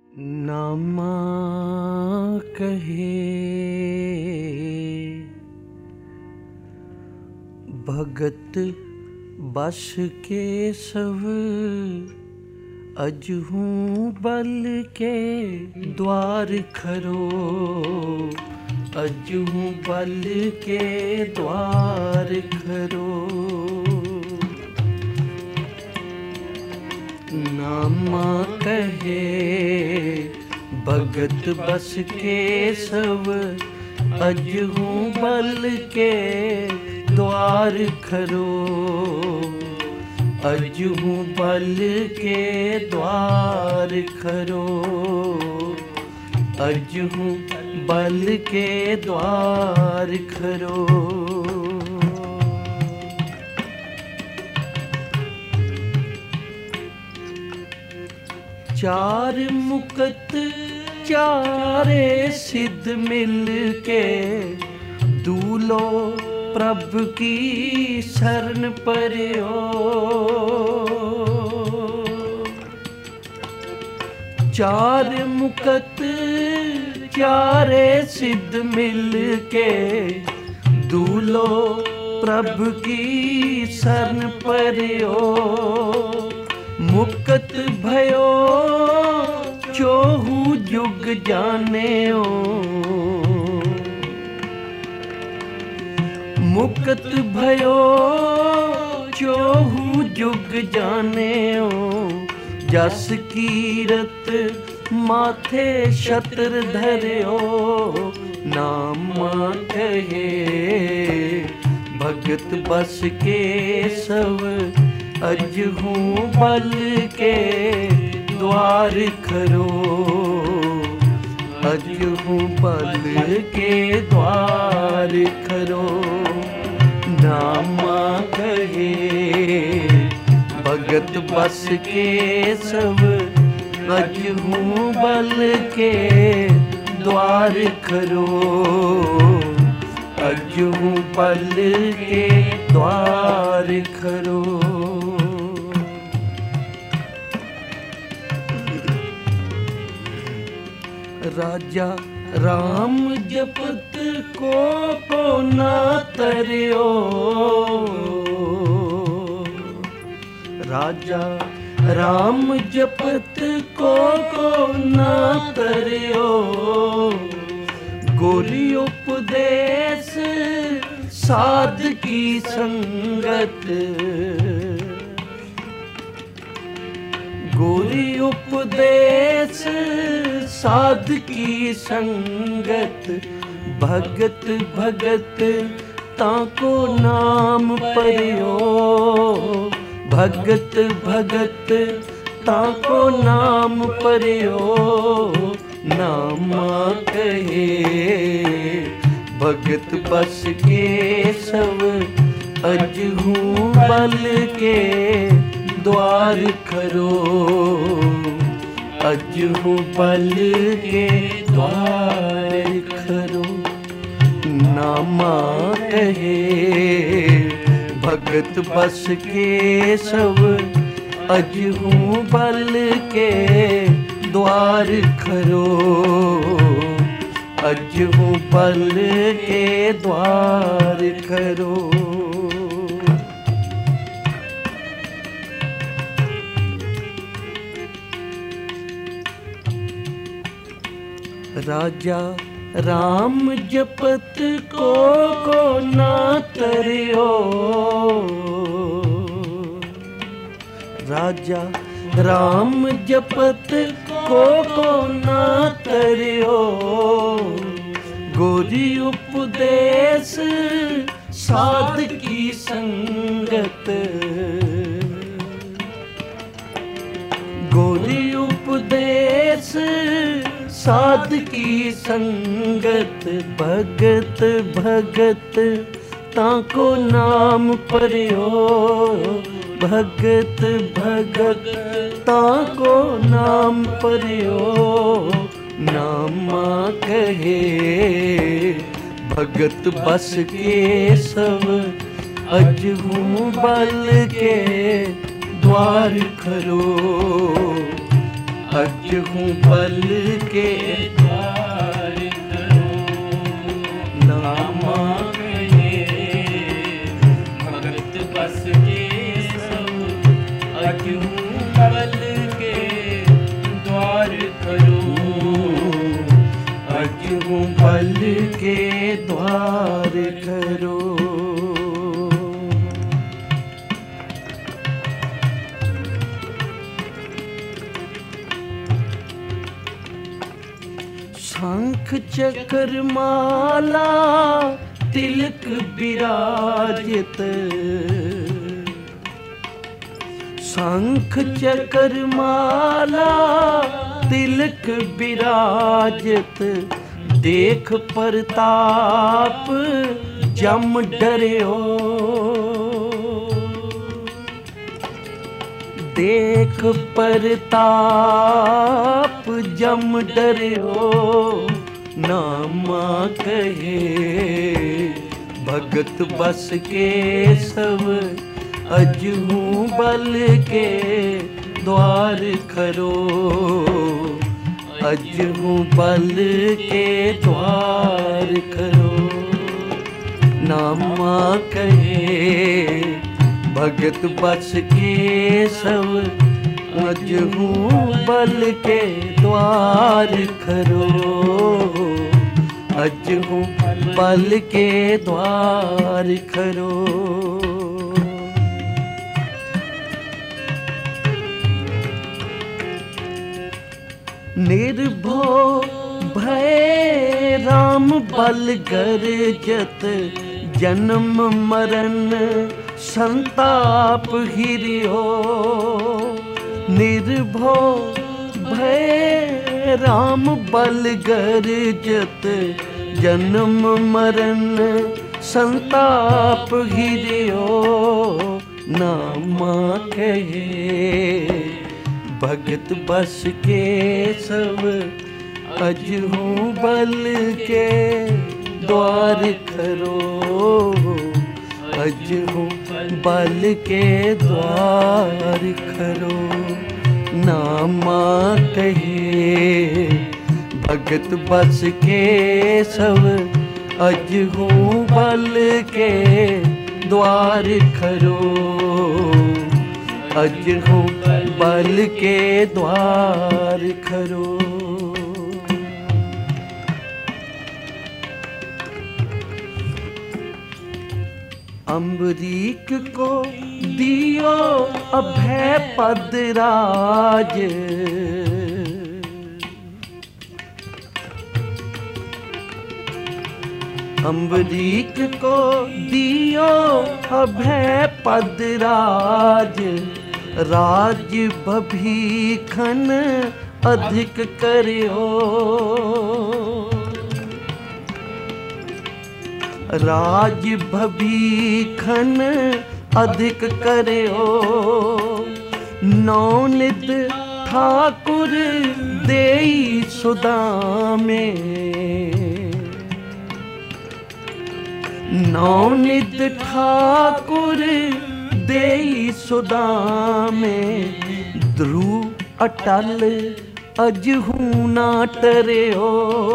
नामा कहे भगत बस के सब अजहूँ बल के द्वार खरो, अजहूँ बल के द्वार खरो। नामा कहे भगत बस के सब अजहूँ बल के द्वार खरो, अजहूँ बल के द्वार खरो, अजहूँ बल के द्वार खरो। चार मुकत चारे सिद्ध मिल के दूलो प्रभ की शरण पर्यो। चार मुकत चारे सिद्ध मिल के दूलो प्रभ की शरण पर्यो। मुक्त भयो चोहू जुग जानेओ, मुक्त भयो चोहू जुग जानेओ। जस कीरत माथे छत्र धर्यो, नामा कहे भगत बस के सब अजहूँ बल के द्वार खरो, अजहूँ बल के द्वार खरो। नामा कहे भगत बस के सब अजहूँ बल के द्वार खरो, अजहूँ बल के द्वार खरो। राजा राम जपत को ना तरियो, राजा राम जपत को ना तरियो। गोरी उपदेश साध की संगत, गोरी उपदेश साध की संगत। भगत भगत ताको नाम पर्यो, भगत भगत ताको नाम पर्यो। नामा कहे भगत बस के सब अजहूँ बल के द्वार खरो, अजहूँ बल के द्वार खरो। नामा कहे भगत बस के सब अजहूँ बल के द्वार खरो, अजहूँ बल के द्वार खरो। राजा राम जपत को ना तरियो, राजा राम जपत को ना तरियो। गोरी उपदेश साध की संगत, गोरी उपदेश साध की संगत। भगत भगत ताको नाम पर्यो, भगत भगत ताको नाम पर्यो। नामा कहे भगत बस के सब अजहूँ बल के द्वार खरो, अजहू बल के द्वार करो, नामा कहे भगत बस के सब, अजहू बल के द्वार करो, अजहू बल के द्वार करो। शंख चक्र माला तिलक विराजित, शंख चक्र माला तिलक विराजित, देख प्रताप जम डर्यो, देख प्रताप जम डर्यो, नामा कहे भगत बस के सब, अजहू बल के द्वार खरो, अजहू बल के द्वार खरो, नामा कहे भगत बस के सब, अजहू बल के द्वार खरो, अजहू बल के द्वार खरो। निर्भो भय राम बल गरजत, जन्म मरण संताप हिरियो, निर्भो भय राम बल गरजत, जन्म मरण संताप हिरियो, नामा कहे भगत बस के सब, अजहू बल के द्वार खरो, अजहू बल के द्वार खरो, नामा कहे भगत बस के सब, अजहू बल के द्वार खरो, अजहू बल के द्वार खरो। अम्बरीक को दियो अभय पद राज, अम्बरीक को दियो अभय पद राज, राज भभीखन अधिक करियो, राज भभीखन अधिक करियो, नौनित ठाकुर देई सुदामे, नौनित ठाकुर देई सुदामे, ध्रुव अटल अजहू ना टर्यो,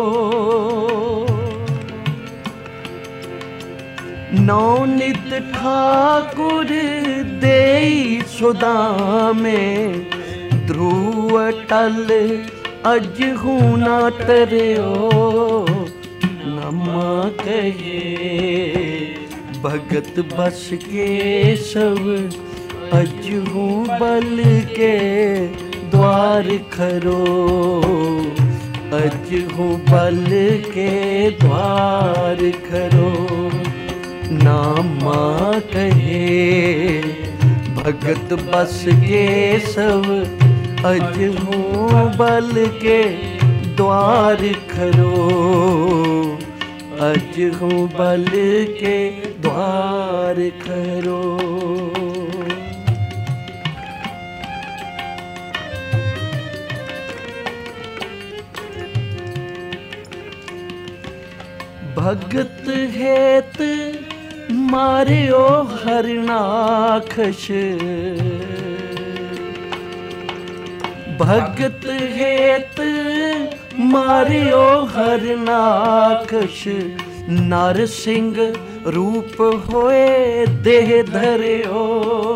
नौनित ठाकुर देई सुदामे, ध्रुव अटल अजहू ना टर्यो, नामा कहे भगत बस के सब, अजहू बल के द्वार खरो, अजहू बल के द्वार खरो, नामा कहे भगत बस के सब, अजहू बल के द्वार खरो, अजहू बल के द्वार खरो। भगत हेत मारियो हरनाखश, भगत हेत मारियो हरनाकश, नर सिंह रूप होए देह धरियो।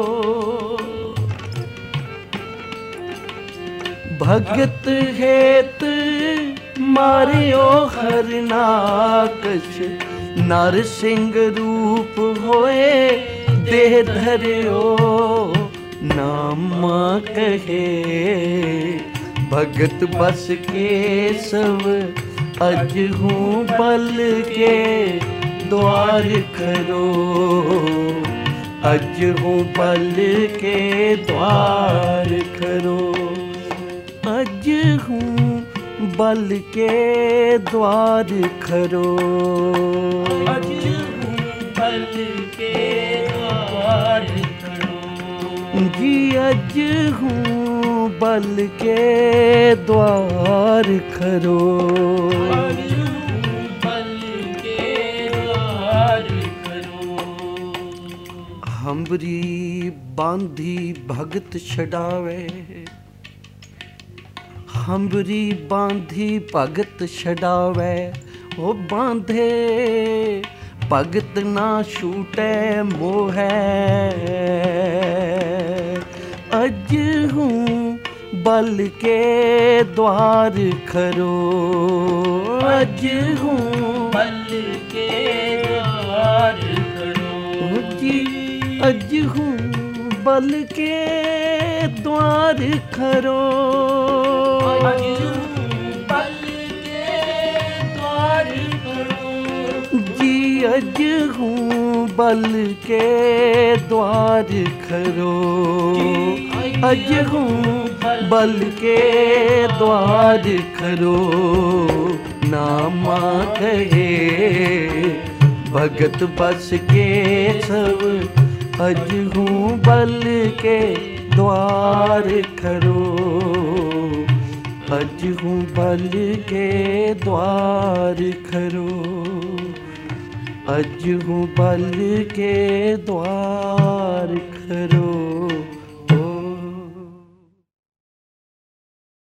भगत हेत मारियो हरनाकश, नर सिंह रूप होए देह धरियो। नाम कहे भगत बस केशव, अज हूँ बल के द्वार खरो। अज हूँ बल के द्वार खरो। अज हूँ बल के द्वार खरो। अज हूँ बल के द्वार खरो। जी अज हूँ बल के द्वार खरो। अज हूँ बल के द्वार खरो। हमरी बांधी भगत छड़ावे, हमरी बांधी भगत छड़ावे। ओ बांधे भगत ना छूटे मोहे। अज हूँ बल के द्वार खरो। अज हूँ बल के द्वार खरो। जी अज हूँ बल के द्वार खरो। अज हूँ बल के द्वार खरो। जी अज हूँ बल के द्वार खरो। अज हूँ बल के द्वार खरो। नामा कहे भगत बस केशव, अज हूँ बल के द्वार खरो। अज हूँ बल के द्वार खरो। अज हूँ बल के द्वार खरो।